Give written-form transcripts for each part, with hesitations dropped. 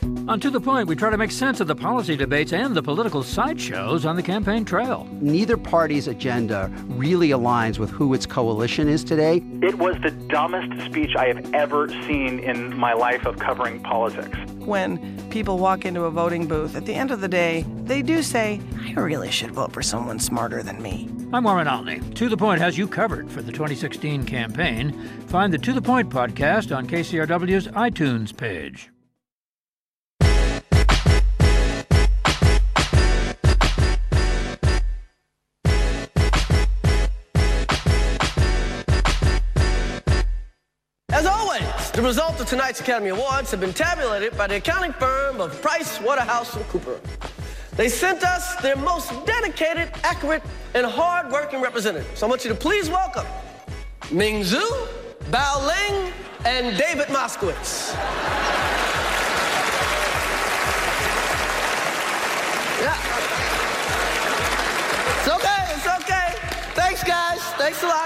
On To The Point, we try to make sense of the policy debates and the political sideshows on the campaign trail. Neither party's agenda really aligns with who its coalition is today. It was the dumbest speech I have ever seen in my life of covering politics. When people walk into a voting booth, at the end of the day, they do say, I really should vote for someone smarter than me. I'm Warren Olney. To The Point has you covered for the 2016 campaign. Find the To The Point podcast on KCRW's iTunes page. As always, the results of tonight's Academy Awards have been tabulated by the accounting firm of PricewaterhouseCoopers. They sent us their most dedicated, accurate, and hard-working representatives. I want you to please welcome Ming Zhu, Bao Ling, and David Moskowitz. Yeah. It's okay. Thanks, guys. Thanks a lot.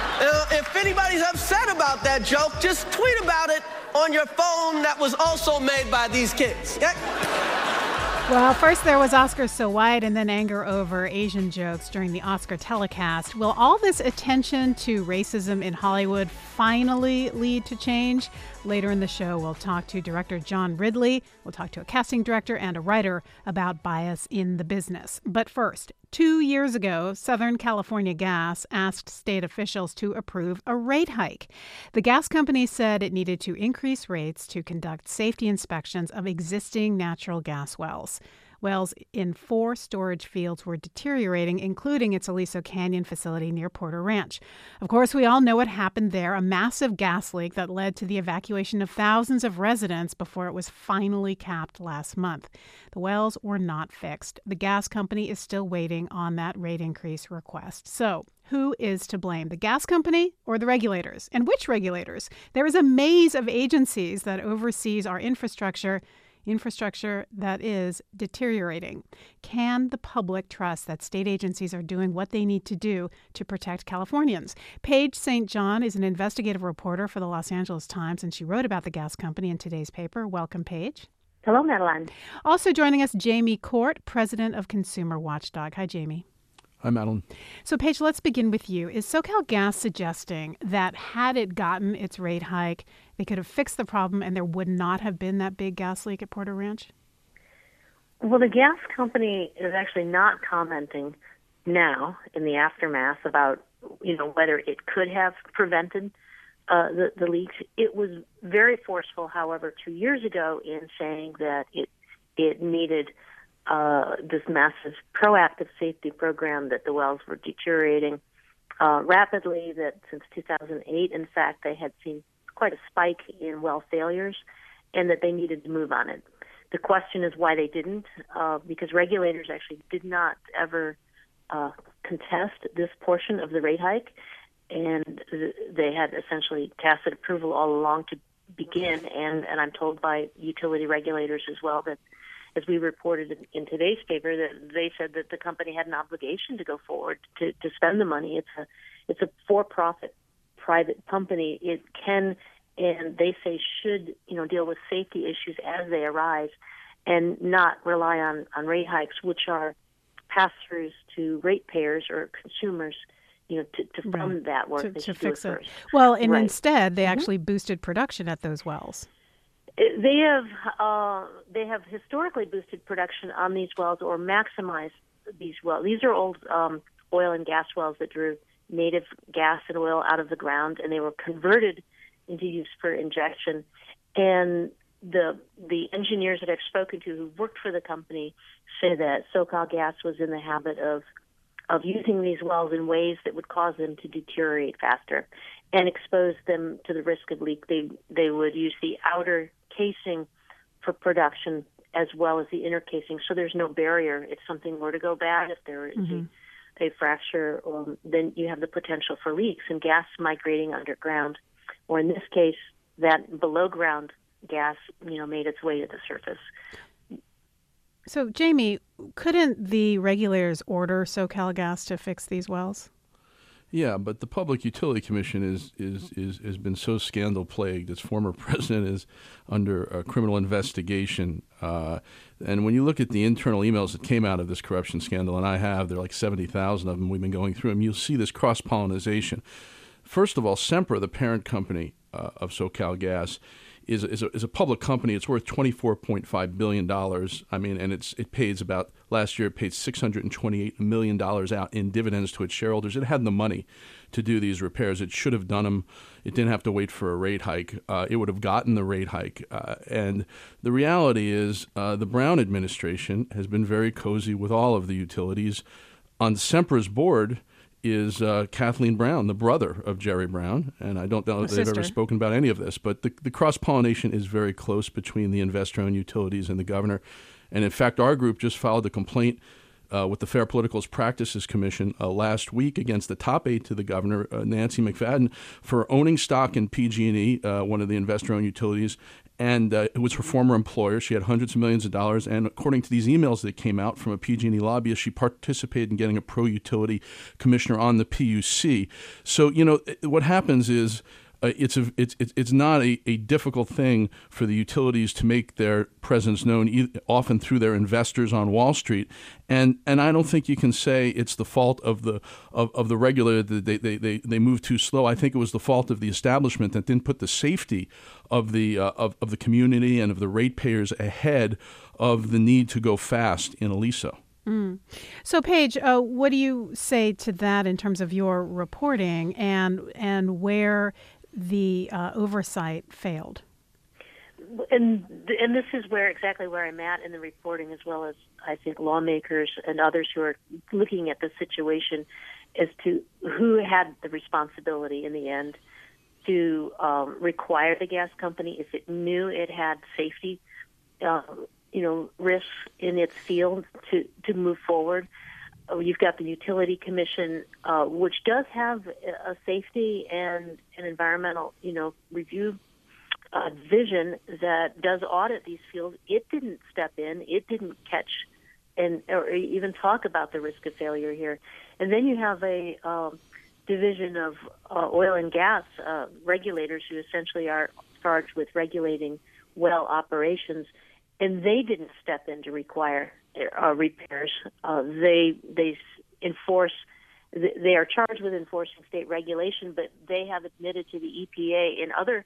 If anybody's upset about that joke, just tweet about it on your phone that was also made by these kids, okay? Well, first there was Oscars So White and then anger over Asian jokes during the Oscar telecast. Will all this attention to racism in Hollywood finally lead to change? Later in the show, we'll talk to director John Ridley. We'll talk to a casting director and a writer about bias in the business. But first, 2 years ago, Southern California Gas asked state officials to approve a rate hike. The gas company said it needed to increase rates to conduct safety inspections of existing natural gas wells. Wells in 4 storage fields were deteriorating, including its Aliso Canyon facility near Porter Ranch. Of course, we all know what happened there, a massive gas leak that led to the evacuation of thousands of residents before it was finally capped last month. The wells were not fixed. The gas company is still waiting on that rate increase request. So, who is to blame, the gas company or the regulators? And which regulators? There is a maze of agencies that oversees our infrastructure that is deteriorating. Can the public trust that state agencies are doing what they need to do to protect Californians? Paige St. John is an investigative reporter for the Los Angeles Times, and she wrote about the gas company in today's paper. Welcome, Paige. Hello, Madeline. Also joining us, Jamie Court, president of Consumer Watchdog. Hi, Jamie. Hi, Madeline. So, Paige, let's begin with you. Is SoCalGas suggesting that had it gotten its rate hike, they could have fixed the problem and there would not have been that big gas leak at Porter Ranch? Well, the gas company is actually not commenting now in the aftermath about, whether it could have prevented the leaks. It was very forceful, however, 2 years ago in saying that it needed this massive proactive safety program, that the wells were deteriorating rapidly, that since 2008, in fact, they had seen quite a spike in well failures, and that they needed to move on it. The question is why they didn't, because regulators actually did not ever contest this portion of the rate hike, and they had essentially tacit approval all along to begin, and I'm told by utility regulators as well that, as we reported in today's paper, that they said that the company had an obligation to go forward to spend the money. It's a for-profit private company. It can, and they say should, deal with safety issues as they arise and not rely on rate hikes, which are pass-throughs to ratepayers or consumers, to fund that work. To fix it. Well, and instead, they actually boosted production at those wells. They have historically boosted production on these wells or maximized these wells. These are old oil and gas wells that drew native gas and oil out of the ground, and they were converted into use for injection. And the engineers that I've spoken to who worked for the company say that SoCalGas was in the habit of using these wells in ways that would cause them to deteriorate faster and expose them to the risk of leak. They would use the outer casing for production as well as the inner casing, so there's no barrier. If something were to go bad, if there is a fracture, then you have the potential for leaks and gas migrating underground, or in this case, that below ground gas, made its way to the surface. So, Jamie, couldn't the regulators order SoCalGas to fix these wells? Yeah, but the Public Utility Commission has been so scandal plagued. Its former president is under a criminal investigation, and when you look at the internal emails that came out of this corruption scandal, and there are like 70,000 of them. We've been going through them. You'll see this cross pollination. First of all, Sempra, the parent company of SoCalGas, is a public company. It's worth $24.5 billion. I mean, and it pays about, last year it paid $628 million out in dividends to its shareholders. It had the money to do these repairs. It should have done them. It didn't have to wait for a rate hike. It would have gotten the rate hike. And the reality is the Brown administration has been very cozy with all of the utilities. On Sempra's board is Kathleen Brown, the brother of Jerry Brown, and I don't know if they've ever spoken about any of this, but the cross-pollination is very close between the investor-owned utilities and the governor. And in fact, our group just filed a complaint with the Fair Political Practices Commission last week against the top aide to the governor, Nancy McFadden, for owning stock in PG&E, one of the investor-owned utilities, and it was her former employer. She had hundreds of millions of dollars, and according to these emails that came out from a PG&E lobbyist, she participated in getting a pro-utility commissioner on the PUC. So, what happens is it's not a difficult thing for the utilities to make their presence known, often through their investors on Wall Street, and I don't think you can say it's the fault of the regulator that they move too slow. I think it was the fault of the establishment that didn't put the safety of the community and of the ratepayers ahead of the need to go fast in Aliso. So, Paige, what do you say to that in terms of your reporting and where the oversight failed? And this is exactly where I'm at in the reporting, as well as I think lawmakers and others who are looking at the situation as to who had the responsibility in the end to require the gas company, if it knew it had safety risks in its field, to move forward. You've got the Utility Commission, which does have a safety and an environmental, review division that does audit these fields. It didn't step in. It didn't catch or even talk about the risk of failure here. And then you have a division of oil and gas regulators who essentially are charged with regulating well operations, and they didn't step in to require repairs. They enforce. They are charged with enforcing state regulation, but they have admitted to the EPA and other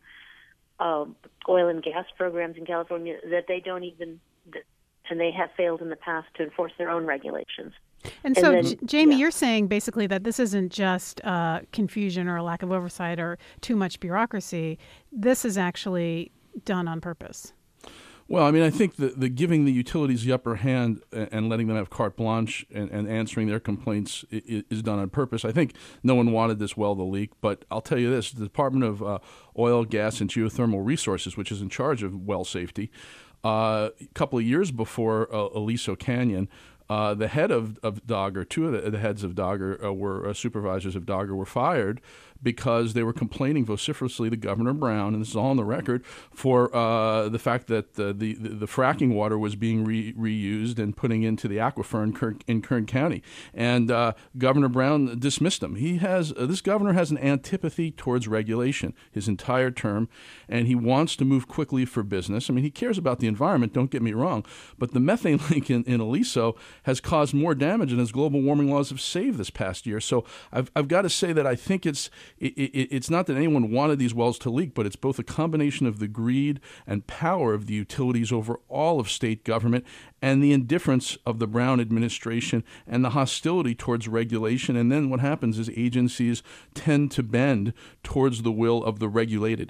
oil and gas programs in California that they don't even, and they have failed in the past to enforce their own regulations. And so, Jamie, you're saying basically that this isn't just confusion or a lack of oversight or too much bureaucracy. This is actually done on purpose. Well, I mean, I think the giving the utilities the upper hand and letting them have carte blanche and answering their complaints is done on purpose. I think no one wanted this well to leak, but I'll tell you this, the Department of Oil, Gas, and Geothermal Resources, which is in charge of well safety, a couple of years before Aliso Canyon, the head of Dogger, two of the heads of Dogger were supervisors of Dogger were fired because they were complaining vociferously to Governor Brown, and this is all on the record, for the fact that the fracking water was being reused and putting into the aquifer in Kern County. And Governor Brown dismissed them. This governor has an antipathy towards regulation his entire term, and he wants to move quickly for business. I mean, he cares about the environment, don't get me wrong, but the methane leak in Aliso has caused more damage than his global warming laws have saved this past year. So I've got to say that I think it's not that anyone wanted these wells to leak, but it's both a combination of the greed and power of the utilities over all of state government and the indifference of the Brown administration and the hostility towards regulation. And then what happens is agencies tend to bend towards the will of the regulated.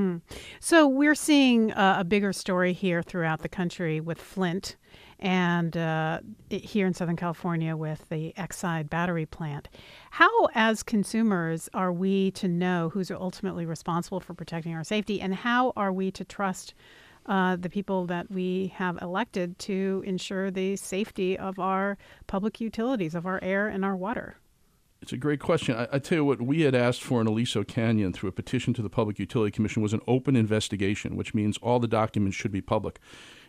So we're seeing a bigger story here throughout the country with Flint and here in Southern California with the Exide battery plant. How, as consumers, are we to know who's ultimately responsible for protecting our safety, and how are we to trust the people that we have elected to ensure the safety of our public utilities, of our air and our water? It's a great question. I tell you what, we had asked for in Aliso Canyon through a petition to the Public Utility Commission was an open investigation, which means all the documents should be public.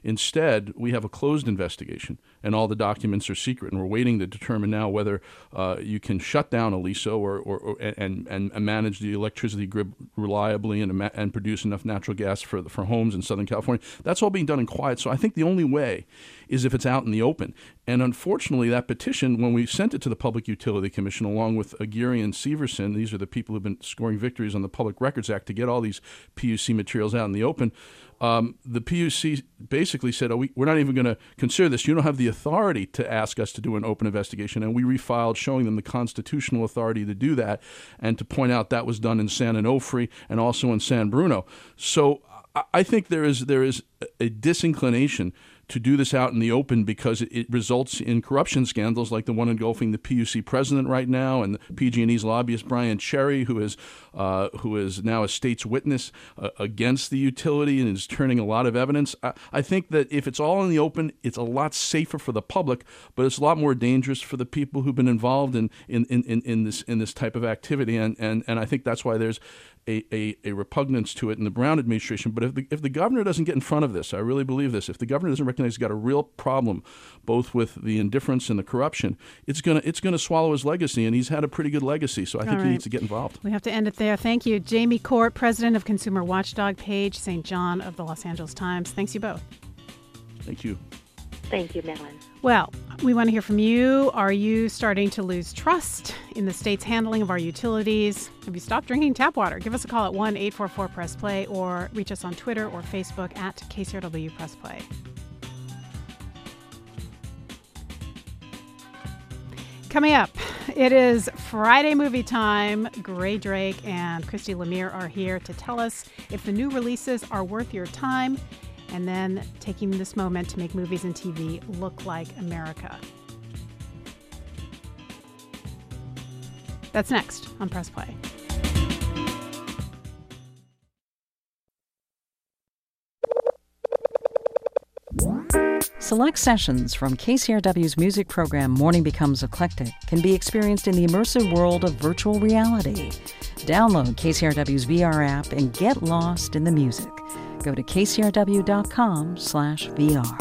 Instead, we have a closed investigation, and all the documents are secret, and we're waiting to determine now whether you can shut down Aliso and manage the electricity grid reliably and produce enough natural gas for homes in Southern California. That's all being done in quiet. So I think the only way is if it's out in the open. And unfortunately, that petition, when we sent it to the Public Utility Commission, along with Aguirre and Severson, these are the people who've been scoring victories on the Public Records Act to get all these PUC materials out in the open, the PUC basically said, we're not even going to consider this. You don't have the authority to ask us to do an open investigation. And we refiled, showing them the constitutional authority to do that and to point out that was done in San Onofre and also in San Bruno. So I think there is a disinclination to do this out in the open because it results in corruption scandals like the one engulfing the PUC president right now and PG&E's lobbyist Brian Cherry, who is now a state's witness against the utility and is turning a lot of evidence. I think that if it's all in the open, it's a lot safer for the public, but it's a lot more dangerous for the people who've been involved in this type of activity. And I think that's why there's a repugnance to it in the Brown administration. But if the governor doesn't get in front of this, I really believe this, if the governor doesn't recognize he's got a real problem both with the indifference and the corruption, it's gonna swallow his legacy, and he's had a pretty good legacy. So I think he needs to get involved. We have to end it there. Thank you. Jamie Court, president of consumer watchdog Paige St. John of the Los Angeles Times. Thanks you both. Thank you. Thank you, Madeline. Well, we want to hear from you. Are you starting to lose trust in the state's handling of our utilities? Have you stopped drinking tap water? Give us a call at 1-844-PRESS-PLAY or reach us on Twitter or Facebook at KCRW Press Play. Coming up, it is Friday movie time. Gray Drake and Christy Lemire are here to tell us if the new releases are worth your time, and then taking this moment to make movies and TV look like America. That's next on Press Play. Select sessions from KCRW's music program Morning Becomes Eclectic can be experienced in the immersive world of virtual reality. Download KCRW's VR app and get lost in the music. Go to kcrw.com/VR.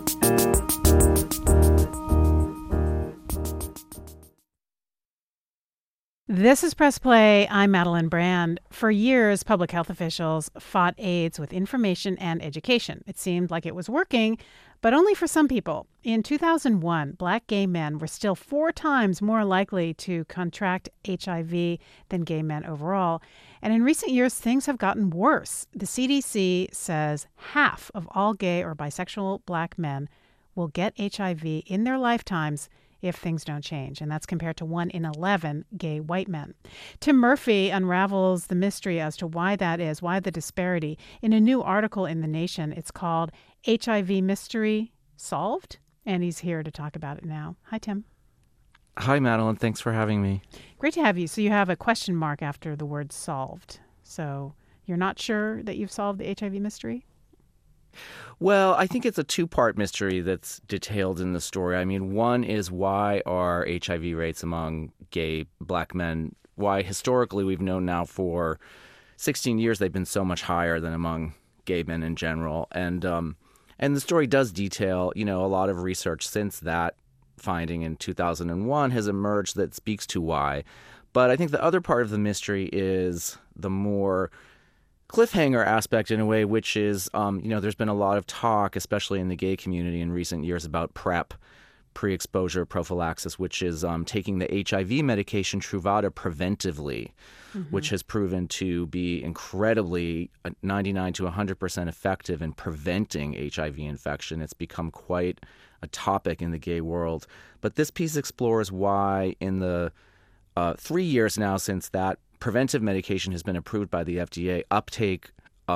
This is Press Play. I'm Madeline Brand. For years, public health officials fought AIDS with information and education. It seemed like it was working, but only for some people. In 2001, Black gay men were still 4 times more likely to contract HIV than gay men overall. And in recent years, things have gotten worse. The CDC says half of all gay or bisexual Black men will get HIV in their lifetimes if things don't change, and that's compared to 1 in 11 gay white men. Tim Murphy unravels the mystery as to why that is, why the disparity, in a new article in The Nation. It's called HIV Mystery Solved, and he's here to talk about it now. Hi, Tim. Hi, Madeline. Thanks for having me. Great to have you. So you have a question mark after the word solved. So you're not sure that you've solved the HIV mystery? Well, I think it's a 2-part mystery that's detailed in the story. I mean, one is why are HIV rates among gay Black men, why historically we've known now for 16 years they've been so much higher than among gay men in general. And the story does detail, a lot of research since that finding in 2001 has emerged that speaks to why. But I think the other part of the mystery is the more cliffhanger aspect in a way, which is, there's been a lot of talk, especially in the gay community in recent years, about PrEP, pre-exposure prophylaxis, which is taking the HIV medication Truvada preventively, which has proven to be incredibly 99 to 100% effective in preventing HIV infection. It's become quite a topic in the gay world. But this piece explores why in the 3 years now since that preventive medication has been approved by the FDA, uptake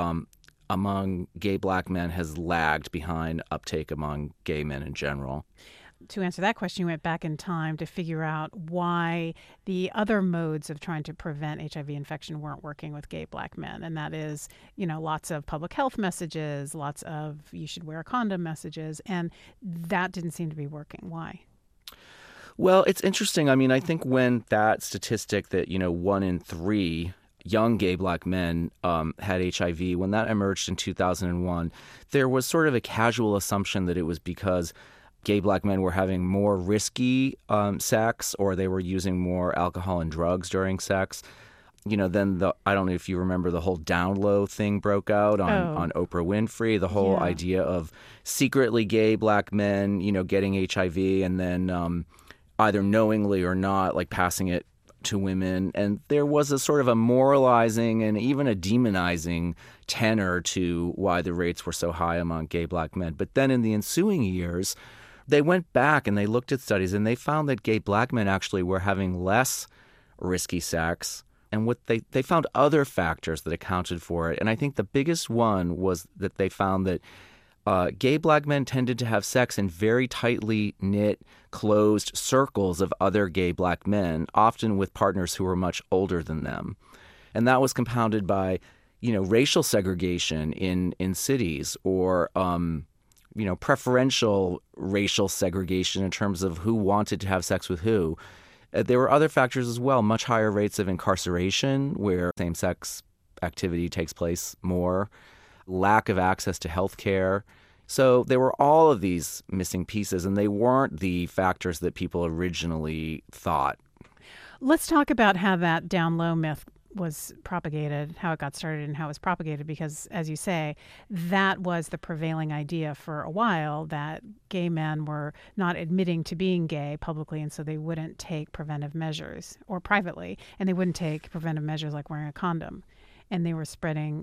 among gay Black men has lagged behind uptake among gay men in general. To answer that question, you went back in time to figure out why the other modes of trying to prevent HIV infection weren't working with gay Black men. And that is, lots of public health messages, lots of you should wear a condom messages. And that didn't seem to be working. Why? Well, it's interesting. I mean, I think when that statistic that, 1 in 3 young gay black men had HIV, when that emerged in 2001, there was sort of a casual assumption that it was because gay black men were having more risky sex, or they were using more alcohol and drugs during sex. Then I don't know if you remember, the whole down low thing broke out on Oprah Winfrey, the whole idea of secretly gay black men, getting HIV and then either knowingly or not, like passing it to women. And there was a sort of a moralizing and even a demonizing tenor to why the rates were so high among gay black men. But then in the ensuing years, they went back and they looked at studies and they found that gay black men actually were having less risky sex. And what they found other factors that accounted for it. And I think the biggest one was that they found that gay black men tended to have sex in very tightly knit, closed circles of other gay black men, often with partners who were much older than them. And that was compounded by, racial segregation in cities, or, preferential racial segregation in terms of who wanted to have sex with who. There were other factors as well, much higher rates of incarceration where same-sex activity takes place more, lack of access to health care. So there were all of these missing pieces, and they weren't the factors that people originally thought. Let's talk about how that down low myth was propagated, how it got started and how it was propagated, because, as you say, that was the prevailing idea for a while, that gay men were not admitting to being gay publicly, and so they wouldn't take preventive measures, or privately, and they wouldn't take preventive measures like wearing a condom, and they were spreading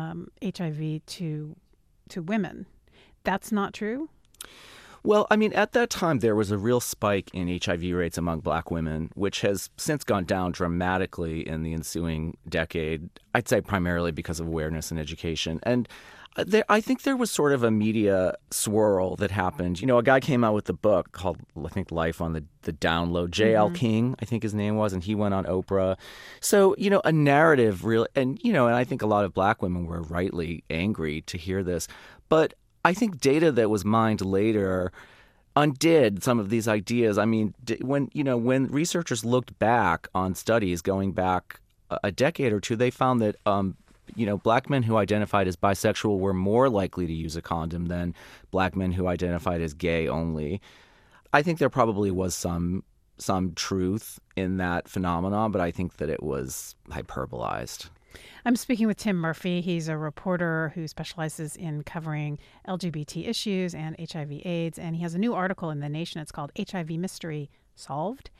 HIV to women. That's not true? Well, I mean, at that time, there was a real spike in HIV rates among black women, which has since gone down dramatically in the ensuing decade, I'd say primarily because of awareness and education. And I think there was sort of a media swirl that happened. A guy came out with a book called, I think, Life on the Down Low. J.L. King, I think his name was, and he went on Oprah. So, a narrative really, and I think a lot of black women were rightly angry to hear this. But I think data that was mined later undid some of these ideas. I mean, when researchers looked back on studies going back a decade or two, they found that black men who identified as bisexual were more likely to use a condom than black men who identified as gay only. I think there probably was some truth in that phenomenon, but I think that it was hyperbolized. I'm speaking with Tim Murphy. He's a reporter who specializes in covering LGBT issues and HIV/AIDS, and he has a new article in The Nation. It's called HIV Mystery Solved.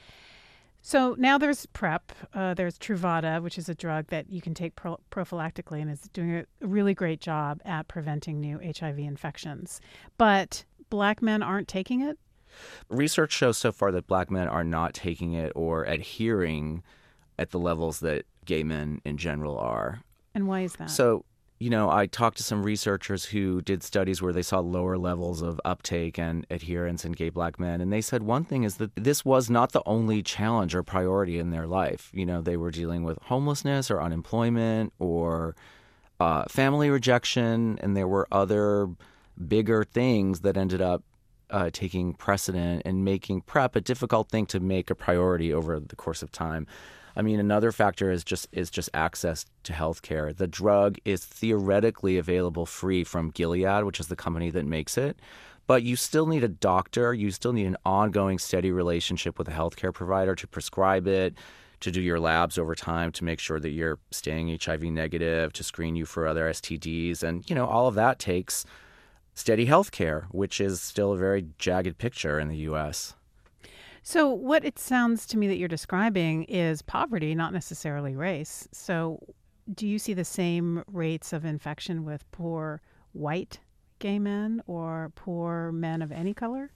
So now there's PrEP. There's Truvada, which is a drug that you can take prophylactically and is doing a really great job at preventing new HIV infections. But black men aren't taking it? Research shows so far that black men are not taking it or adhering at the levels that gay men in general are. And why is that? So, I talked to some researchers who did studies where they saw lower levels of uptake and adherence in gay black men. And they said one thing is that this was not the only challenge or priority in their life. They were dealing with homelessness or unemployment or family rejection. And there were other bigger things that ended up taking precedent and making PrEP a difficult thing to make a priority over the course of time. I mean, another factor is just access to health care. The drug is theoretically available free from Gilead, which is the company that makes it. But you still need a doctor. You still need an ongoing, steady relationship with a healthcare provider to prescribe it, to do your labs over time to make sure that you're staying HIV negative, to screen you for other STDs. And, all of that takes steady health care, which is still a very jagged picture in the U.S. So what it sounds to me that you're describing is poverty, not necessarily race. So do you see the same rates of infection with poor white gay men or poor men of any color?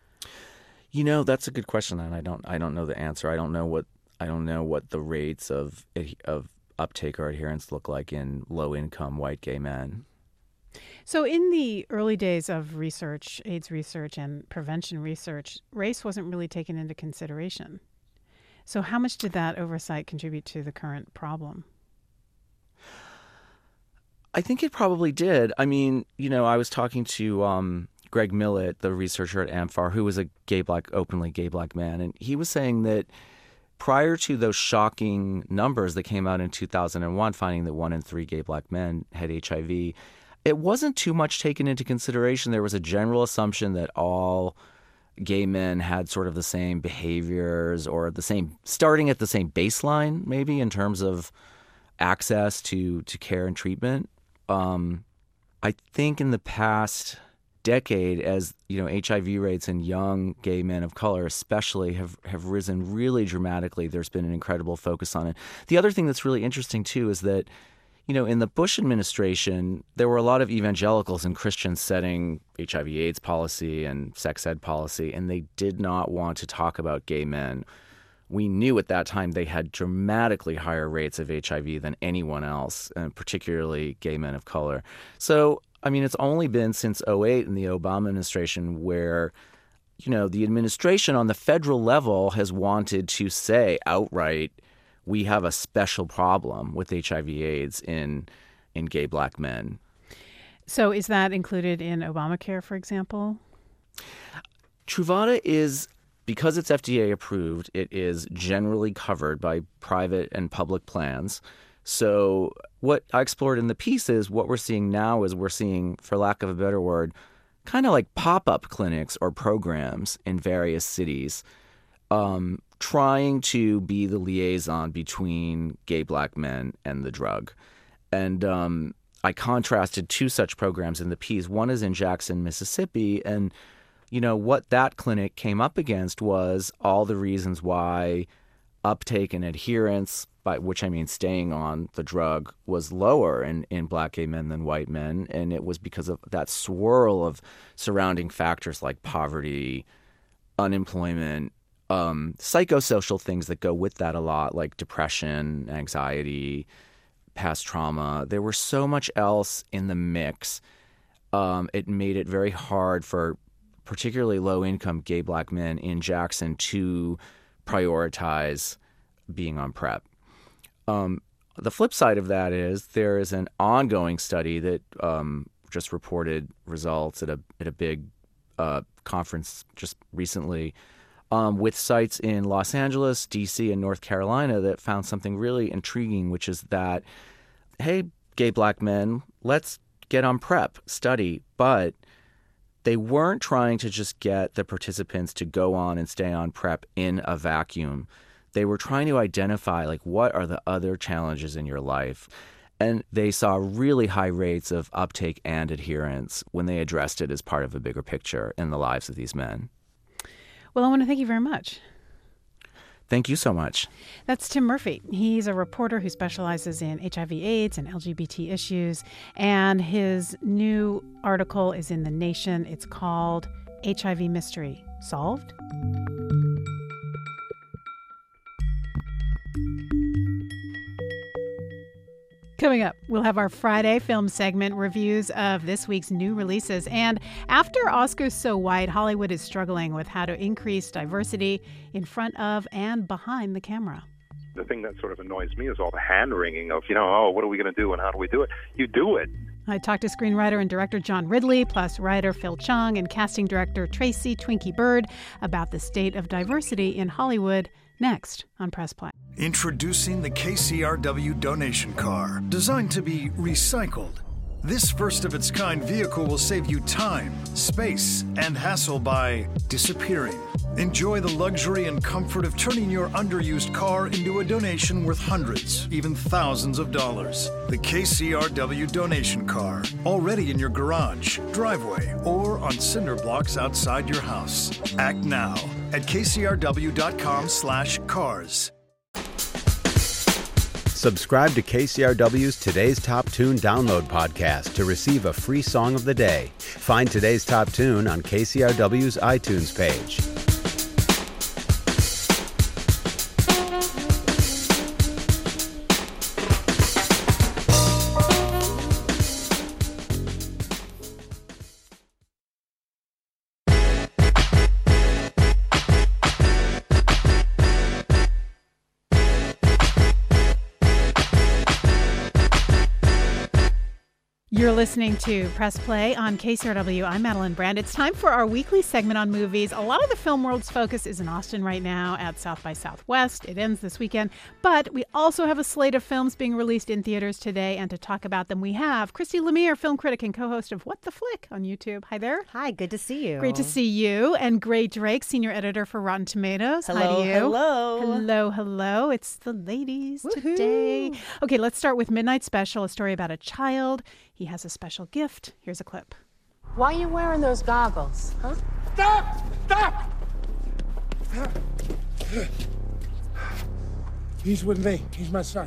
That's a good question, and I don't know the answer. I don't know what the rates of uptake or adherence look like in low-income white gay men. So in the early days of research, AIDS research and prevention research, race wasn't really taken into consideration. So how much did that oversight contribute to the current problem? I think it probably did. I mean, I was talking to Greg Millett, the researcher at AMFAR, who was a openly gay black man, and he was saying that prior to those shocking numbers that came out in 2001, finding that 1 in 3 gay black men had HIV, it wasn't too much taken into consideration. There was a general assumption that all gay men had sort of the same behaviors or starting at the same baseline, maybe, in terms of access to care and treatment. I think in the past decade, as HIV rates in young gay men of color especially have risen really dramatically, there's been an incredible focus on it. The other thing that's really interesting too is that in the Bush administration, there were a lot of evangelicals and Christians setting HIV/AIDS policy and sex ed policy, and they did not want to talk about gay men. We knew at that time they had dramatically higher rates of HIV than anyone else, and particularly gay men of color. So, it's only been since 2008 in the Obama administration where, the administration on the federal level has wanted to say outright, we have a special problem with HIV/AIDS in gay black men. So is that included in Obamacare, for example? Truvada is, because it's FDA approved, it is generally covered by private and public plans. So what I explored in the piece is what we're seeing now is we're seeing, for lack of a better word, kind of like pop-up clinics or programs in various cities trying to be the liaison between gay black men and the drug. And I contrasted 2 such programs in the piece. One is in Jackson, Mississippi, and what that clinic came up against was all the reasons why uptake and adherence, by which I mean staying on the drug, was lower in black gay men than white men. And it was because of that swirl of surrounding factors like poverty, unemployment, psychosocial things that go with that a lot, like depression, anxiety, past trauma. There was so much else in the mix. It made it very hard for particularly low-income gay black men in Jackson to prioritize being on PrEP. The flip side of that is there is an ongoing study that just reported results at a big conference just recently with sites in Los Angeles, D.C., and North Carolina that found something really intriguing, which is that, hey, gay black men, let's get on PrEP, study, but they weren't trying to just get the participants to go on and stay on PrEP in a vacuum. They were trying to identify, what are the other challenges in your life? And they saw really high rates of uptake and adherence when they addressed it as part of a bigger picture in the lives of these men. Well, I want to thank you very much. Thank you so much. That's Tim Murphy. He's a reporter who specializes in HIV/AIDS and LGBT issues. And his new article is in The Nation. It's called HIV Mystery Solved? Coming up, we'll have our Friday film segment reviews of this week's new releases. And after Oscars So White, Hollywood is struggling with how to increase diversity in front of and behind the camera. The thing that sort of annoys me is all the hand-wringing of, what are we going to do and how do we do it? You do it. I talked to screenwriter and director John Ridley, plus writer Phil Chung and casting director Tracy Twinkie Bird about the state of diversity in Hollywood. Next on Press Play. Introducing the KCRW donation car, designed to be recycled. This first-of-its-kind vehicle will save you time, space, and hassle by disappearing. Enjoy the luxury and comfort of turning your underused car into a donation worth hundreds, even thousands of dollars. The KCRW donation car, already in your garage, driveway, or on cinder blocks outside your house. Act now at kcrw.com/cars. Subscribe to KCRW's Today's Top Tune download podcast to receive a free song of the day. Find Today's Top Tune on KCRW's iTunes page. You're listening to Press Play on KCRW. I'm Madeline Brand. It's time for our weekly segment on movies. A lot of the film world's focus is in Austin right now at South by Southwest. It ends this weekend. But we also have a slate of films being released in theaters today. And to talk about them, we have Christy Lemire, film critic and co-host of What the Flick on YouTube. Hi there. Hi, good to see you. Great to see you. And Gray Drake, senior editor for Rotten Tomatoes. Hello, Hi to you. hello. Hello, hello. It's the ladies Woohoo. today. Okay, let's start with Midnight Special, a story about a child. He has a special gift. Here's a clip. Why are you wearing those goggles, huh? Stop! Stop! He's with me. He's my son.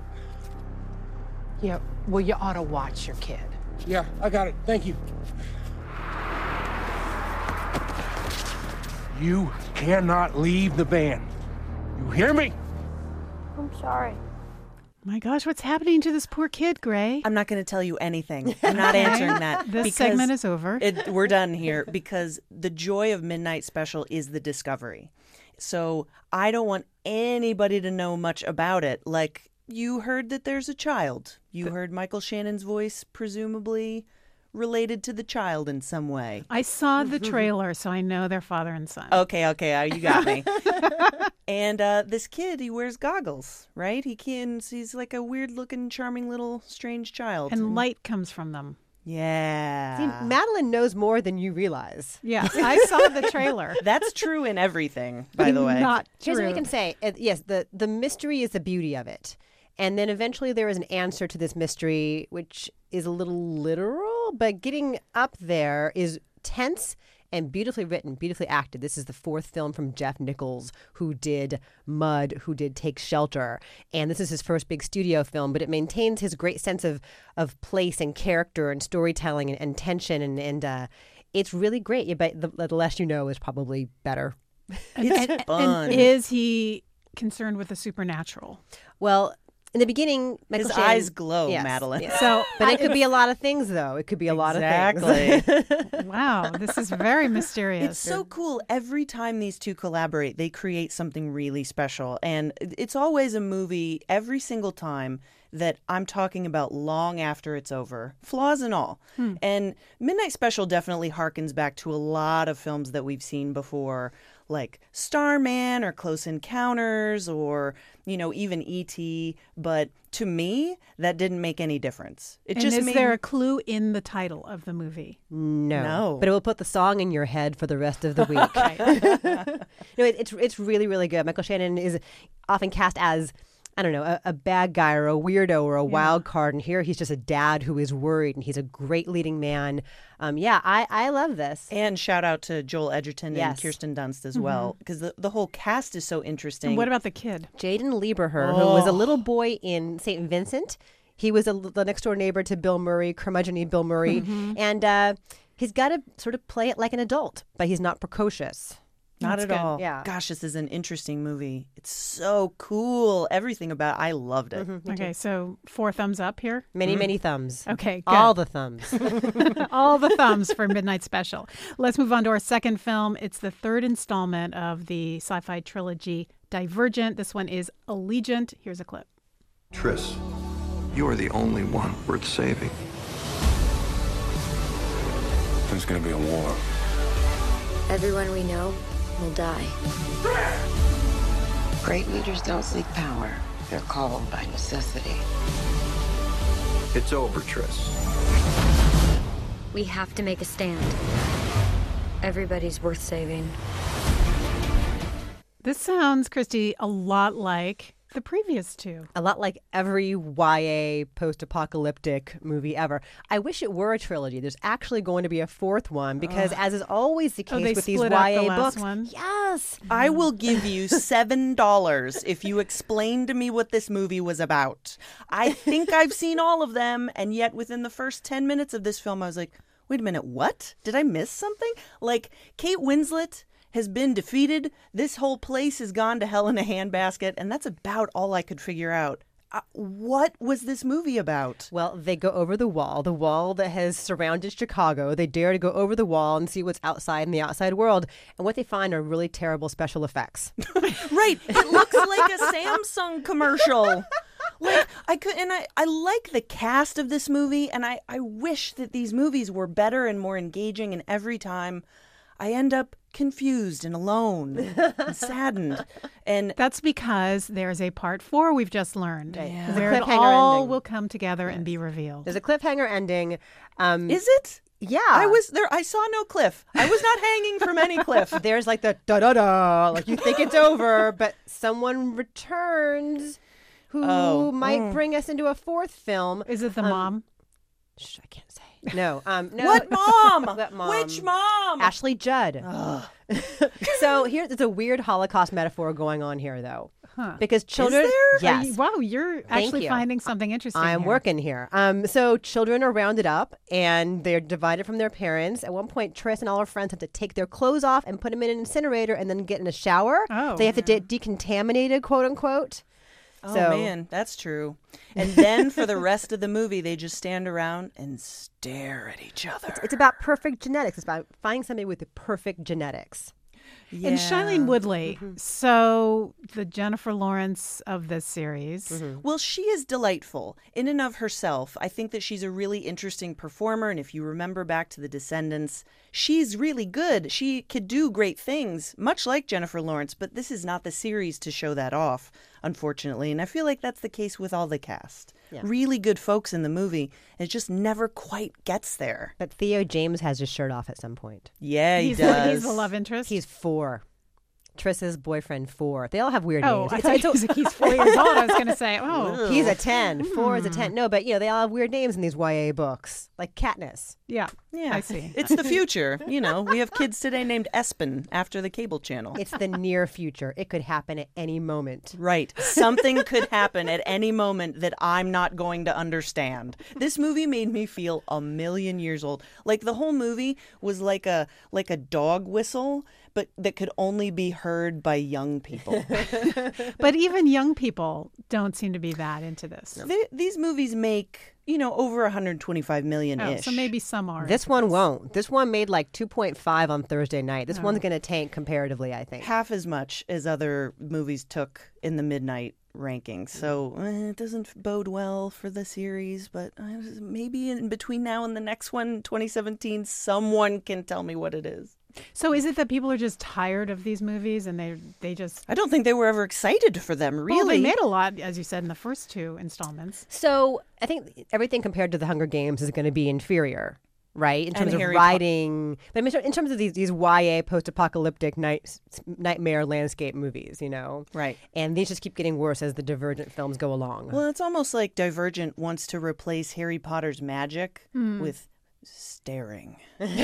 Yeah, well, you ought to watch your kid. Yeah, I got it. Thank you. You cannot leave the van. You hear me? I'm sorry. My gosh, what's happening to this poor kid, Gray? I'm not going to tell you anything. I'm not answering that. This segment is over. We're done here because the joy of Midnight Special is the discovery. So I don't want anybody to know much about it. Like, you heard that there's a child. You heard Michael Shannon's voice, presumably related to the child in some way. I saw the trailer, so I know they're father and son. Okay, you got me. And this kid, he wears goggles, right? He's like a weird-looking, charming little strange child. And light comes from them. Yeah. See, Madeline knows more than you realize. Yes, I saw the trailer. That's true in everything, by the way. Not true. Here's what we can say. Yes, the mystery is the beauty of it. And then eventually there is an answer to this mystery, which is a little literal, but getting up there is tense and beautifully written, beautifully acted. This is the fourth film from Jeff Nichols, who did Mud, who did Take Shelter. And this is his first big studio film, but it maintains his great sense of place and character and storytelling and tension. And it's really great. But the less you know is probably better. It's fun. And is he concerned with the supernatural? Well, in the beginning, Michael his Shannon, eyes glow, yes, Madeline. yes. So, but it could be a lot of things, though. It could be a lot of things. Exactly. Wow, this is very mysterious. It's so cool. Every time these two collaborate, they create something really special. And it's always a movie every single time that I'm talking about long after it's over, flaws and all. And Midnight Special definitely harkens back to a lot of films that we've seen before, like Starman or Close Encounters or, even E.T. But to me, that didn't make any difference. Is there a clue in the title of the movie? No. But it will put the song in your head for the rest of the week. It's really, really good. Michael Shannon is often cast as, I don't know, a bad guy or a weirdo or a wild card. And here he's just a dad who is worried, and he's a great leading man. I love this. And shout out to Joel Edgerton and Kirsten Dunst as well, because the whole cast is so interesting. And what about the kid? Jaden Lieberher, who was a little boy in St. Vincent. He was the next door neighbor to Bill Murray, curmudgeon-y Bill Murray. And he's got to sort of play it like an adult, but he's not precocious. Not at all. Yeah. Gosh, this is an interesting movie. It's so cool. Everything about it. I loved it. Okay, so 4 thumbs up here? Many thumbs. Okay, good. All the thumbs. All the thumbs for Midnight Special. Let's move on to our second film. It's the third installment of the sci-fi trilogy Divergent. This one is Allegiant. Here's a clip. Triss, you are the only one worth saving. There's gonna be a war. Everyone we know will die. Great leaders don't seek power. They're called by necessity. It's over, Triss. We have to make a stand. Everybody's worth saving. This sounds, Christy, a lot like the previous two. A lot like every YA post-apocalyptic movie ever. I wish it were a trilogy. There's actually going to be a fourth one because, as is always the case with these YA books, yes, I will give you $7 if you explain to me what this movie was about. I think I've seen all of them, and yet within the first 10 minutes of this film, I was like, wait a minute, what? Did I miss something? Like, Kate Winslet has been defeated. This whole place has gone to hell in a handbasket, and that's about all I could figure out. What was this movie about? Well, they go over the wall that has surrounded Chicago. They dare to go over the wall and see what's outside in the outside world. And what they find are really terrible special effects. Right. It looks like a Samsung commercial. Like I like the cast of this movie, and I wish that these movies were better and more engaging, and every time I end up confused and alone and saddened. And that's because there's a part 4 we've just learned. Yeah. Where it Cliffhanger all ending. will come together and be revealed. There's a cliffhanger ending. Is it? Yeah. I was there. I saw no cliff. I was not hanging from any cliff. There's like the da-da-da, like you think it's over, but someone returns who might bring us into a 4th film. Is it the mom? I can't say. No. No. What mom? What mom? Which mom? Ashley Judd. So there's a weird Holocaust metaphor going on here, though. Huh. Because children. Is there? Yes. Wow, you're actually finding something interesting. I'm here. working here. So children are rounded up and they're divided from their parents. At one point, Triss and all her friends have to take their clothes off and put them in an incinerator and then get in a shower. Oh. They have to get decontaminated, quote unquote. Oh, So- man, that's true. And then for the rest of the movie, they just stand around and stare at each other. It's about perfect genetics. It's about finding somebody with the perfect genetics. Yeah. And Shailene Woodley, so the Jennifer Lawrence of this series. Well, she is delightful in and of herself. I think that she's a really interesting performer. And if you remember back to The Descendants, she's really good. She could do great things, much like Jennifer Lawrence. But this is not the series to show that off, unfortunately. And I feel like that's the case with all the cast. Yeah. Really good folks in the movie. And it just never quite gets there. But Theo James has his shirt off at some point. Yeah, he He's does. the love interest. He's 4. Triss's boyfriend 4. They all have weird Oh, names. I thought he's 4 years old. I was going to say, He's a 10. 4 is a 10. No, but they all have weird names in these YA books, like Katniss. Yeah, Yeah, I see. It's the future. We have kids today named Espen after the cable channel. It's the near future. It could happen at any moment. Right. Something could happen at any moment that I'm not going to understand. This movie made me feel a million years old. Like the whole movie was like a dog whistle, but that could only be heard by young people. But even young people don't seem to be that into this. These movies make, over 125 million-ish. Oh, so maybe some are. This one won't. This one made like 2.5 on Thursday night. This one's going to tank comparatively, I think. Half as much as other movies took in the midnight rankings. So it doesn't bode well for the series, but maybe in between now and the next one, 2017, someone can tell me what it is. So is it that people are just tired of these movies and they just... I don't think they were ever excited for them, really. Well, they made a lot, as you said, in the first 2 installments. So I think everything compared to The Hunger Games is going to be inferior, right? In terms of Harry writing. But in terms of these YA post-apocalyptic nightmare landscape movies, Right. And these just keep getting worse as the Divergent films go along. Well, it's almost like Divergent wants to replace Harry Potter's magic with staring.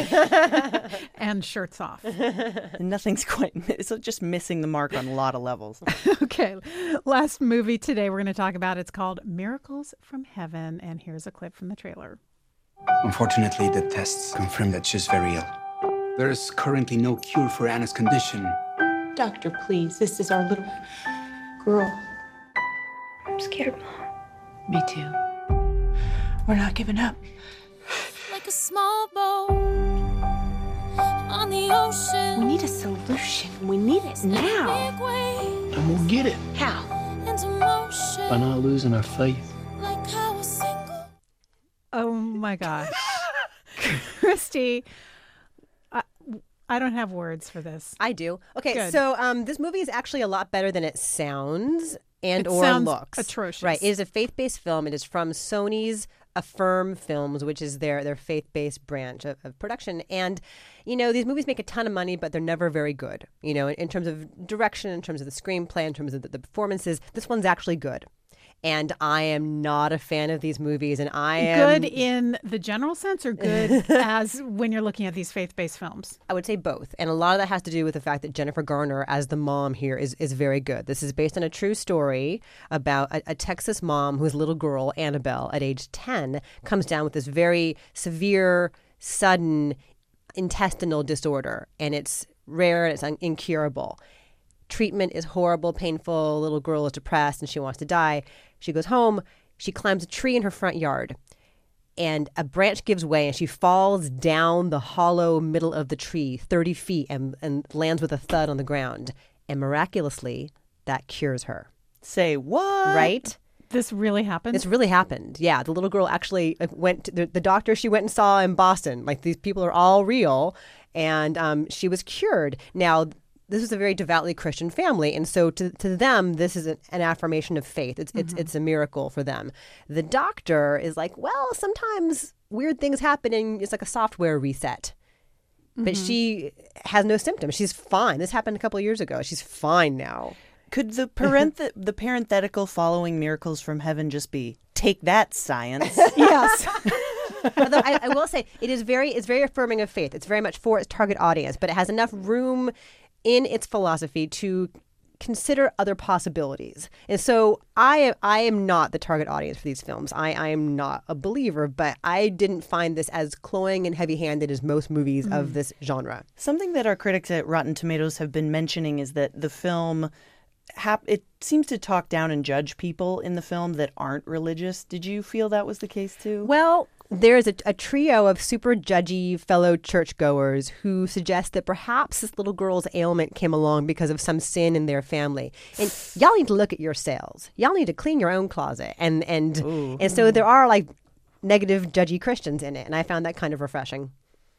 And shirts off. Nothing's quite, it's just missing the mark on a lot of levels. Okay, last movie today we're going to talk about. It's called Miracles from Heaven, and here's a clip from the trailer. Unfortunately, the tests confirm that she's very ill. There is currently no cure for Anna's condition. Doctor, please. This is our little girl. I'm scared, Mom. Me too. We're not giving up. Like a small boat on the ocean. We need a solution. We need it now. And we'll get it How? Into motion. by not losing our faith. Like I was single. Oh my gosh. Christy, I don't have words for this. I do. Okay, Good. so this movie is actually a lot better than it sounds It or sounds looks. atrocious. Right. It is a faith-based film. It is from Sony's Affirm Films, which is their faith-based branch of production. And, these movies make a ton of money, but they're never very good. In terms of direction, in terms of the screenplay, in terms of the performances, this one's actually good. And I am not a fan of these movies, and I am... Good in the general sense or good as when you're looking at these faith-based films? I would say both. And a lot of that has to do with the fact that Jennifer Garner, as the mom here, is very good. This is based on a true story about a Texas mom whose little girl, Annabelle, at age 10, comes down with this very severe, sudden intestinal disorder. And it's rare and it's incurable. Treatment is horrible, painful. Little girl is depressed and she wants to die. She goes home. She climbs a tree in her front yard. And a branch gives way and she falls down the hollow middle of the tree, 30 feet, and lands with a thud on the ground. And miraculously, that cures her. Say what? Right? This really happened? This really happened. Yeah. The little girl actually went to the doctor she went and saw in Boston. Like, these people are all real. And she was cured. Now, this is a very devoutly Christian family. And so to them, this is an affirmation of faith. It's a miracle for them. The doctor is like, well, sometimes weird things happen and it's like a software reset. But she has no symptoms. She's fine. This happened a couple of years ago. She's fine now. Could the parenthetical following miracles from heaven just be, take that, science? Yes. Although I will say it's very affirming of faith. It's very much for its target audience, but it has enough room in its philosophy to consider other possibilities. And so I am not the target audience for these films. I am not a believer, but I didn't find this as cloying and heavy-handed as most movies of this genre. Something that our critics at Rotten Tomatoes have been mentioning is that the film, it seems to talk down and judge people in the film that aren't religious. Did you feel that was the case too? Well, there's a trio of super judgy fellow churchgoers who suggest that perhaps this little girl's ailment came along because of some sin in their family. And y'all need to look at yourselves. Y'all need to clean your own closet. And so there are like negative judgy Christians in it. And I found that kind of refreshing.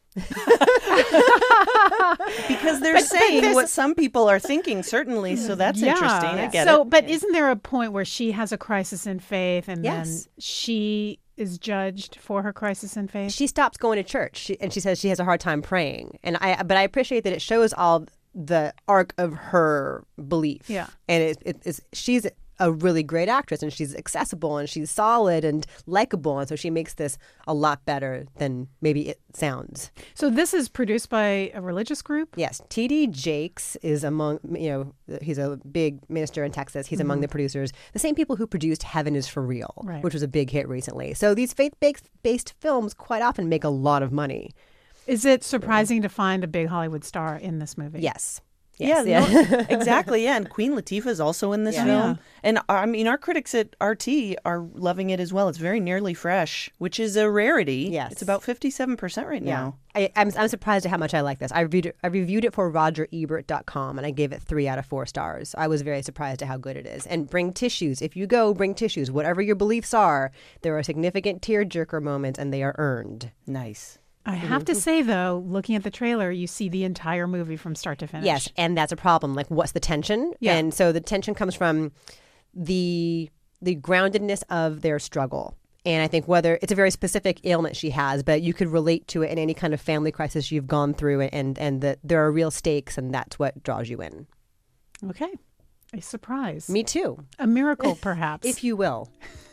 Because they're saying what some people are thinking, certainly. So that's interesting. I get it. But isn't there a point where she has a crisis in faith and then she is judged for her crisis in faith? She stops going to church and she says she has a hard time praying. But I appreciate that it shows all the arc of her belief. Yeah. And she's a really great actress and she's accessible and she's solid and likable. And so she makes this a lot better than maybe it sounds. So this is produced by a religious group? Yes. T.D. Jakes is among, he's a big minister in Texas. He's among the producers. The same people who produced Heaven is for Real, which was a big hit recently. So these faith-based films quite often make a lot of money. Is it surprising to find a big Hollywood star in this movie? Yes. Yes, no, exactly. Yeah, and Queen Latifah is also in this film. Yeah. And I mean, our critics at RT are loving it as well. It's very nearly fresh, which is a rarity. Yes, it's about 57% right now. I'm surprised at how much I like this. I reviewed it for RogerEbert.com and I gave it 3 out of 4 stars. I was very surprised at how good it is. And bring tissues. If you go, bring tissues. Whatever your beliefs are, there are significant tearjerker moments and they are earned. Nice. I have to say, though, looking at the trailer, you see the entire movie from start to finish. Yes, and that's a problem. Like, what's the tension? Yeah. And so the tension comes from the groundedness of their struggle. And I think whether it's a very specific ailment she has, but you could relate to it in any kind of family crisis you've gone through, and that there are real stakes, and that's what draws you in. Okay. A surprise. Me too. A miracle, perhaps. If you will.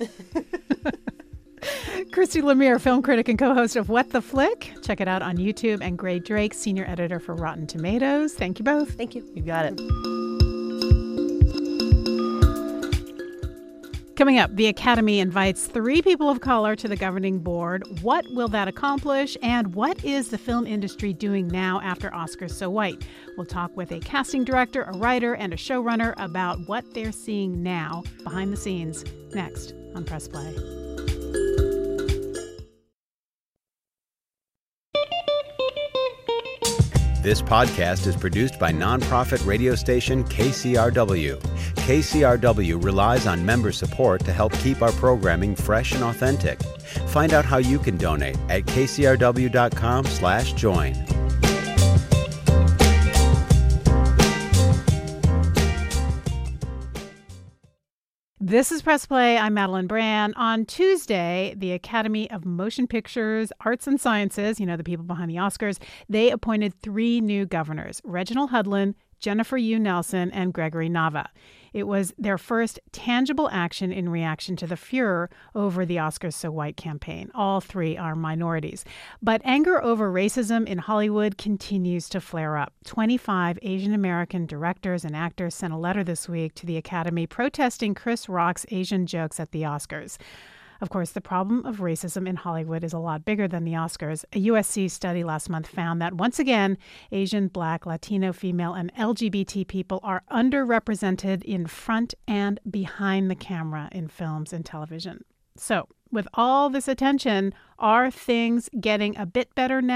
Christy Lemire, film critic and co-host of What the Flick. Check it out on YouTube. And Gray Drake, senior editor for Rotten Tomatoes. Thank you both. Thank you. You got it. Coming up, the Academy invites 3 people of color to the governing board. What will that accomplish? And what is the film industry doing now after Oscars So White? We'll talk with a casting director, a writer, and a showrunner about what they're seeing now behind the scenes. Next on Press Play. This podcast is produced by nonprofit radio station KCRW. KCRW relies on member support to help keep our programming fresh and authentic. Find out how you can donate at kcrw.com/join. This is Press Play. I'm Madeline Brand. On Tuesday, the Academy of Motion Pictures, Arts and Sciences, the people behind the Oscars, they appointed 3 new governors, Reginald Hudlin, Jennifer Yu Nelson, and Gregory Nava. It was their first tangible action in reaction to the furor over the Oscars So White campaign. All 3 are minorities. But anger over racism in Hollywood continues to flare up. 25 Asian American directors and actors sent a letter this week to the Academy protesting Chris Rock's Asian jokes at the Oscars. Of course, the problem of racism in Hollywood is a lot bigger than the Oscars. A USC study last month found that, once again, Asian, Black, Latino, female, and LGBT people are underrepresented in front and behind the camera in films and television. So, with all this attention, are things getting a bit better now?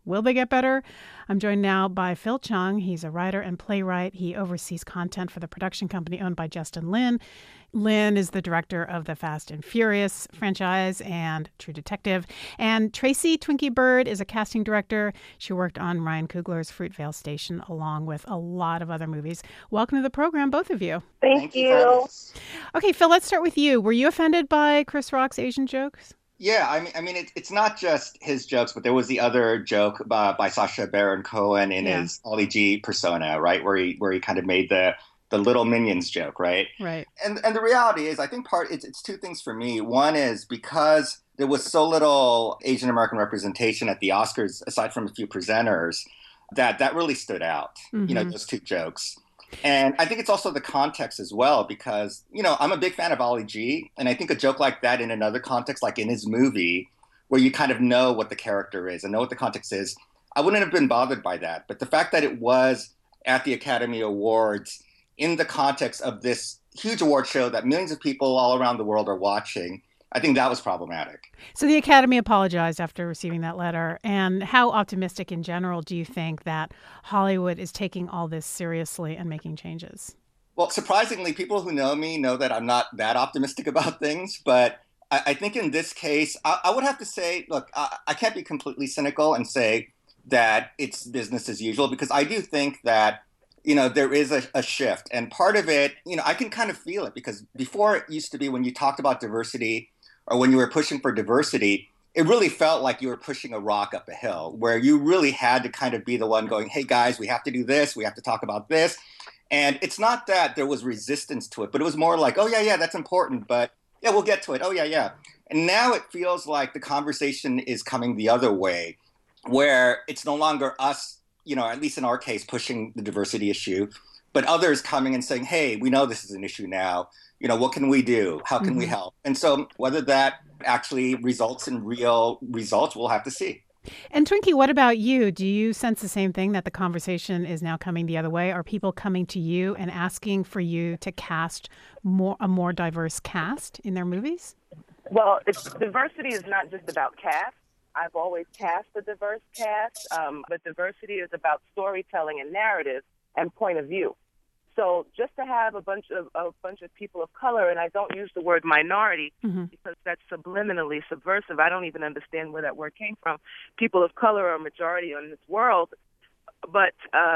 Will they get better? I'm joined now by Phil Chung. He's a writer and playwright. He oversees content for the production company owned by Justin Lin. Lin is the director of the Fast and Furious franchise and True Detective. And Tracy Twinkie Bird is a casting director. She worked on Ryan Coogler's Fruitvale Station along with a lot of other movies. Welcome to the program, both of you. Thank you. Okay, Phil, let's start with you. Were you offended by Chris Rock's Asian jokes? Yeah, I mean, it's not just his jokes, but there was the other joke by Sacha Baron Cohen in his Ollie G persona, right, where he kind of made the little minions joke, right? Right. And the reality is, I think it's two things for me. One is because there was so little Asian American representation at the Oscars, aside from a few presenters, that really stood out. Mm-hmm. You know, those two jokes. And I think it's also the context as well, because, you know, I'm a big fan of Ollie G, and I think a joke like that in another context, like in his movie, where you kind of know what the character is and know what the context is, I wouldn't have been bothered by that. But the fact that it was at the Academy Awards in the context of this huge award show that millions of people all around the world are watching, I think that was problematic. So the Academy apologized after receiving that letter. And how optimistic in general do you think that Hollywood is taking all this seriously and making changes? Well, surprisingly, people who know me know that I'm not that optimistic about things. But I think in this case, I would have to say, look, I can't be completely cynical and say that it's business as usual, because I do think that, you know, there is a shift. And part of it, you know, I can kind of feel it, because before it used to be when you talked about diversity or when you were pushing for diversity, it really felt like you were pushing a rock up a hill, where you really had to kind of be the one going, hey, guys, we have to do this. We have to talk about this. And it's not that there was resistance to it, but it was more like, oh, yeah, that's important. But yeah, we'll get to it. Oh, yeah. And now it feels like the conversation is coming the other way, where it's no longer us, you know, at least in our case, pushing the diversity issue, but others coming and saying, hey, we know this is an issue now. You know, what can we do? How can we help? And so whether that actually results in real results, we'll have to see. And Twinkie, what about you? Do you sense the same thing, that the conversation is now coming the other way? Are people coming to you and asking for you to cast a more diverse cast in their movies? Well, diversity is not just about cast. I've always cast a diverse cast, but diversity is about storytelling and narrative and point of view. So just to have a bunch of people of color, and I don't use the word minority because that's subliminally subversive. I don't even understand where that word came from. People of color are a majority in this world, but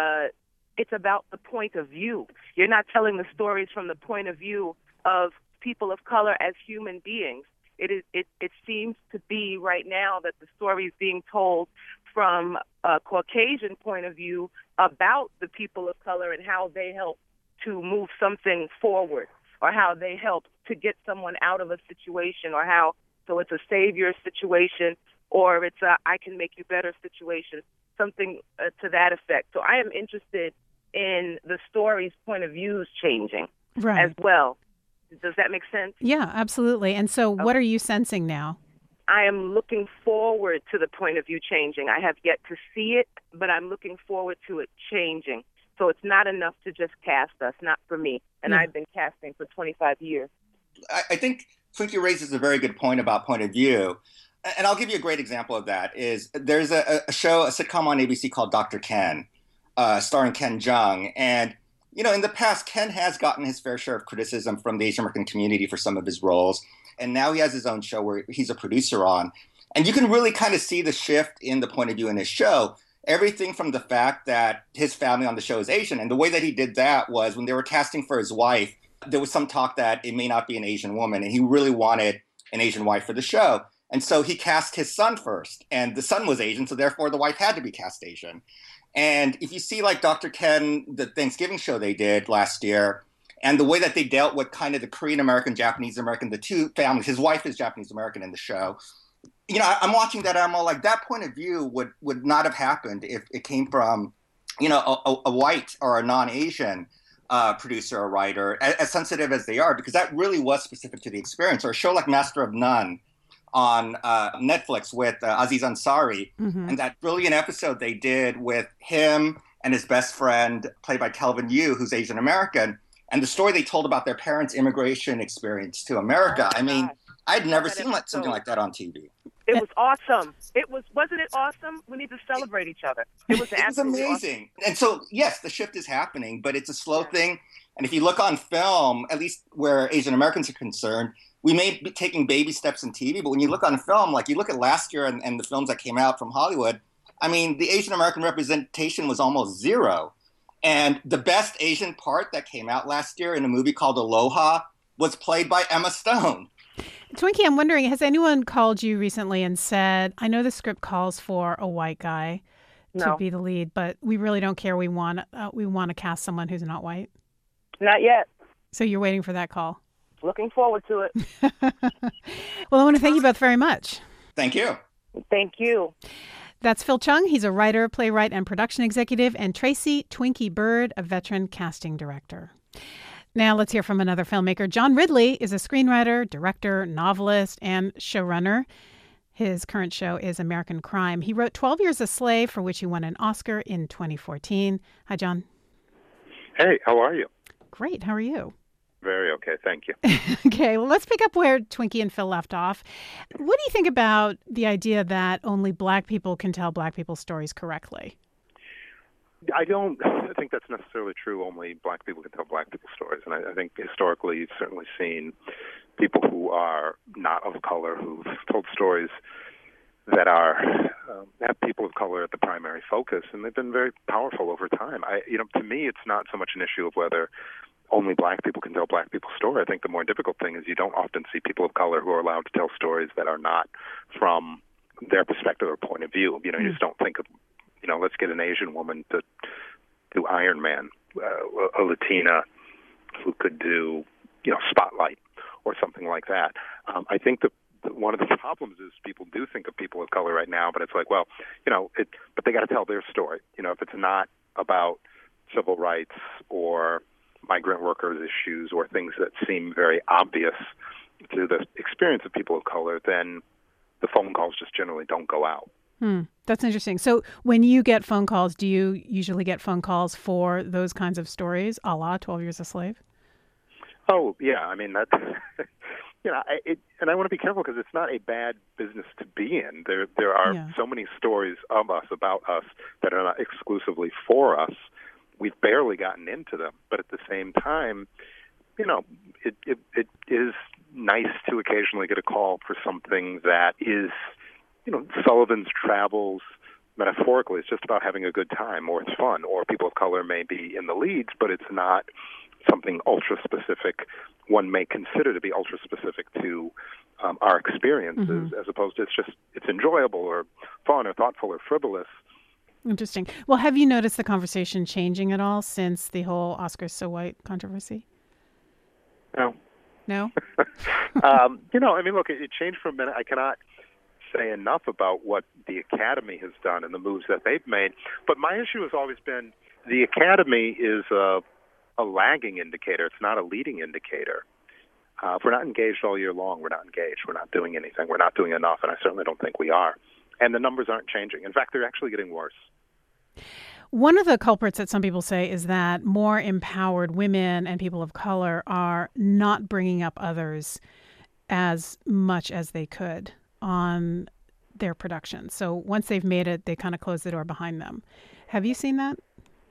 it's about the point of view. You're not telling the stories from the point of view of people of color as human beings. It seems to be right now that the story is being told from a Caucasian point of view about the people of color and how they help to move something forward, or how they help to get someone out of a situation, or how, so it's a savior situation, or it's a I can make you better situation, something to that effect. So I am interested in the story's point of views changing as well. Does that make sense? Yeah, absolutely. And so what are you sensing now? I am looking forward to the point of view changing. I have yet to see it, but I'm looking forward to it changing. So it's not enough to just cast us, not for me. And I've been casting for 25 years. I think Twinkie raises a very good point about point of view. And I'll give you a great example of that. Is there's a sitcom on ABC called Dr. Ken, starring Ken Jeong. And, you know, in the past, Ken has gotten his fair share of criticism from the Asian American community for some of his roles. And now he has his own show where he's a producer on. And you can really kind of see the shift in the point of view in his show. Everything from the fact that his family on the show is Asian. And the way that he did that was when they were casting for his wife, there was some talk that it may not be an Asian woman. And he really wanted an Asian wife for the show. And so he cast his son first. And the son was Asian, so therefore the wife had to be cast Asian. And if you see like Dr. Ken, the Thanksgiving show they did last year, and the way that they dealt with kind of the Korean American, Japanese American, the two families, his wife is Japanese American in the show. You know, I'm watching that, and I'm all like, that point of view would not have happened if it came from, you know, a white or a non-Asian producer or writer, as sensitive as they are, because that really was specific to the experience. Or a show like Master of None on Netflix with Aziz Ansari, and that brilliant episode they did with him and his best friend, played by Kelvin Yu, who's Asian American, and the story they told about their parents' immigration experience to America. I mean, I'd never seen something like that on TV. It was awesome. Wasn't it awesome? We need to celebrate each other. It was amazing. Awesome. And so, yes, the shift is happening, but it's a slow thing. And if you look on film, at least where Asian Americans are concerned, we may be taking baby steps in TV, but when you look on film, like you look at last year and the films that came out from Hollywood, I mean, the Asian American representation was almost zero. And the best Asian part that came out last year in a movie called Aloha was played by Emma Stone. Twinkie, I'm wondering, has anyone called you recently and said, I know the script calls for a white guy to be the lead, but we really don't care. We want to cast someone who's not white? Not yet. So you're waiting for that call? Looking forward to it. Well, I want to thank you both very much. Thank you. Thank you. That's Phil Chung. He's a writer, playwright, and production executive, and Tracy Twinkie Byrd, a veteran casting director. Now let's hear from another filmmaker. John Ridley is a screenwriter, director, novelist, and showrunner. His current show is American Crime. He wrote 12 Years a Slave, for which he won an Oscar in 2014. Hi, John. Hey, how are you? Great. How are you? Very okay, thank you. Okay, well, let's pick up where Twinkie and Phil left off. What do you think about the idea that only Black people can tell Black people's stories correctly? I don't think that's necessarily true. Only Black people can tell Black people's stories. And I think historically you've certainly seen people who are not of color who've told stories that are have people of color at the primary focus, and they've been very powerful over time. To me, it's not so much an issue of whether only Black people can tell Black people's story. I think the more difficult thing is you don't often see people of color who are allowed to tell stories that are not from their perspective or point of view. You just don't think of, let's get an Asian woman to do Iron Man, a Latina who could do, Spotlight or something like that. I think that one of the problems is people do think of people of color right now, but it's like, but they got to tell their story. If it's not about civil rights or migrant workers issues or things that seem very obvious to the experience of people of color, then the phone calls just generally don't go out. That's interesting. So when you get phone calls, do you usually get phone calls for those kinds of stories, a la 12 Years a Slave? Oh, yeah. I mean, that, and I want to be careful because it's not a bad business to be in. There are so many stories of us, about us, that are not exclusively for us. We've barely gotten into them, but at the same time, it is nice to occasionally get a call for something that is, Sullivan's Travels. Metaphorically, it's just about having a good time, or it's fun, or people of color may be in the leads, but it's not something ultra-specific one may consider to be ultra-specific to our experiences, as opposed to it's enjoyable or fun or thoughtful or frivolous. Interesting. Well, have you noticed the conversation changing at all since the whole Oscars So White controversy? No. No? Look, it changed for a minute. I cannot say enough about what the Academy has done and the moves that they've made. But my issue has always been the Academy is a lagging indicator. It's not a leading indicator. If we're not engaged all year long, we're not engaged. We're not doing anything. We're not doing enough, and I certainly don't think we are. And the numbers aren't changing. In fact, they're actually getting worse. One of the culprits that some people say is that more empowered women and people of color are not bringing up others as much as they could on their production. So once they've made it, they kind of close the door behind them. Have you seen that?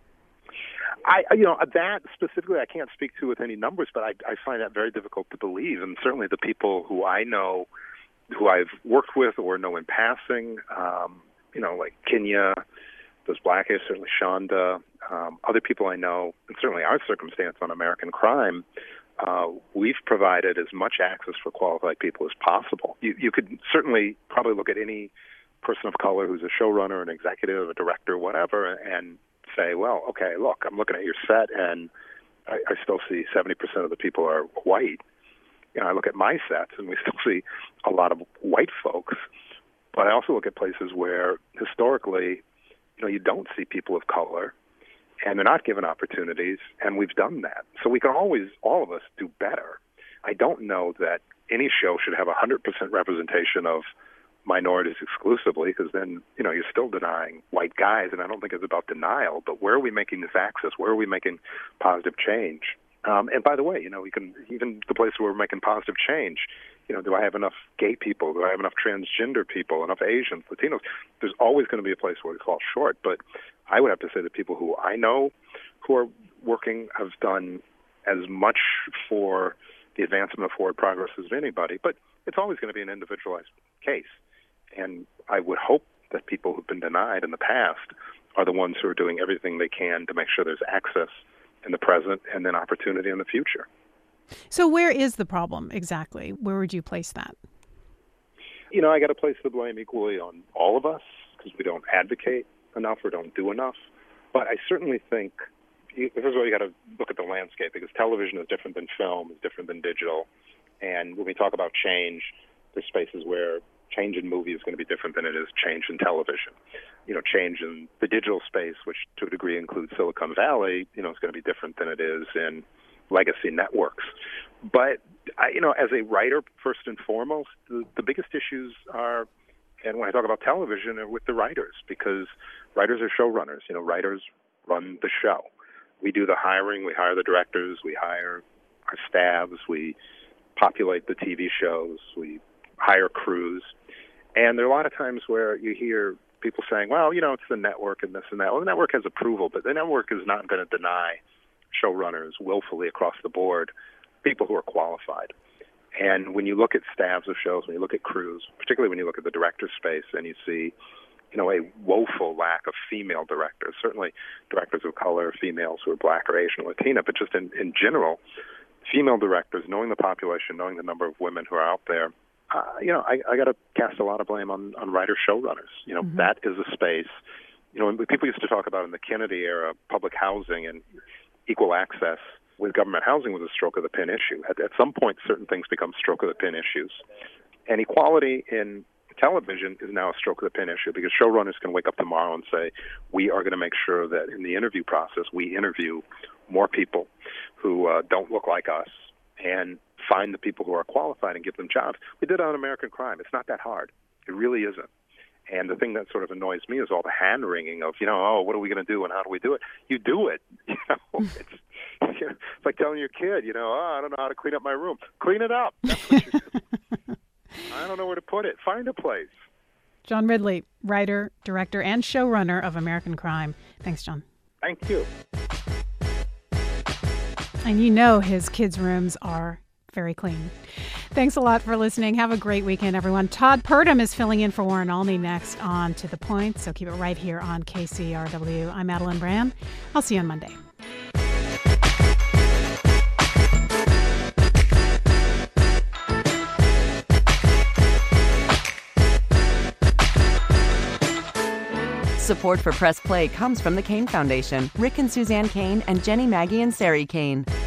That specifically I can't speak to with any numbers, but I find that very difficult to believe. And certainly the people who I know, who I've worked with or know in passing, like Kenya, those Blackish, certainly Shonda, other people I know, and certainly our circumstance on American Crime, we've provided as much access for qualified people as possible. You could certainly probably look at any person of color who's a showrunner, an executive, a director, whatever, and say, well, okay, look, I'm looking at your set, and I still see 70% of the people are white. I look at my sets, and we still see a lot of white folks. But I also look at places where historically, you don't see people of color, and they're not given opportunities, and we've done that. So we can always, all of us, do better. I don't know that any show should have 100% representation of minorities exclusively, because then, you're still denying white guys, and I don't think it's about denial, but where are we making this access? Where are we making positive change? And by the way, we can, even the places where we're making positive change, do I have enough gay people? Do I have enough transgender people, enough Asians, Latinos? There's always going to be a place where we fall short. But I would have to say that people who I know who are working have done as much for the advancement of forward progress as anybody. But it's always going to be an individualized case. And I would hope that people who've been denied in the past are the ones who are doing everything they can to make sure there's access in the present and then opportunity in the future. So where is the problem exactly? Where would you place that? I got to place the blame equally on all of us because we don't advocate enough or don't do enough. But I certainly think, first of all, you got to look at the landscape because television is different than film, is different than digital. And when we talk about change, there's spaces where change in movie is going to be different than it is change in television. Change in the digital space, which to a degree includes Silicon Valley, is going to be different than it is in legacy networks. But, as a writer, first and foremost, the biggest issues are, and when I talk about television, are with the writers, because writers are showrunners. Writers run the show. We do the hiring, we hire the directors, we hire our staffs, we populate the TV shows, we hire crews. And there are a lot of times where you hear people saying, well, it's the network and this and that. Well, the network has approval, but the network is not going to deny showrunners willfully across the board people who are qualified. And when you look at staffs of shows, when you look at crews, particularly when you look at the director space and you see, a woeful lack of female directors, certainly directors of color, females who are Black or Asian or Latina, but just in general, female directors, knowing the population, knowing the number of women who are out there, I got to cast a lot of blame on writer showrunners. That is a space, when people used to talk about in the Kennedy era, public housing and equal access with government housing was a stroke of the pen issue. At some point, certain things become stroke of the pen issues. And equality in television is now a stroke of the pen issue because showrunners can wake up tomorrow and say, we are going to make sure that in the interview process, we interview more people who don't look like us and find the people who are qualified and give them jobs. We did it on American Crime. It's not that hard. It really isn't. And the thing that sort of annoys me is all the hand-wringing of, what are we going to do and how do we do it? You do it. It's like telling your kid, I don't know how to clean up my room. Clean it up. That's what you do. I don't know where to put it. Find a place. John Ridley, writer, director, and showrunner of American Crime. Thanks, John. Thank you. And his kids' rooms are very clean. Thanks a lot for listening. Have a great weekend, everyone. Todd Purdom is filling in for Warren Olney next on To The Point, so keep it right here on KCRW. I'm Madeline Brand. I'll see you on Monday. Support for Press Play comes from the Kane Foundation, Rick and Suzanne Kane, and Jenny, Maggie, and Sari Kane.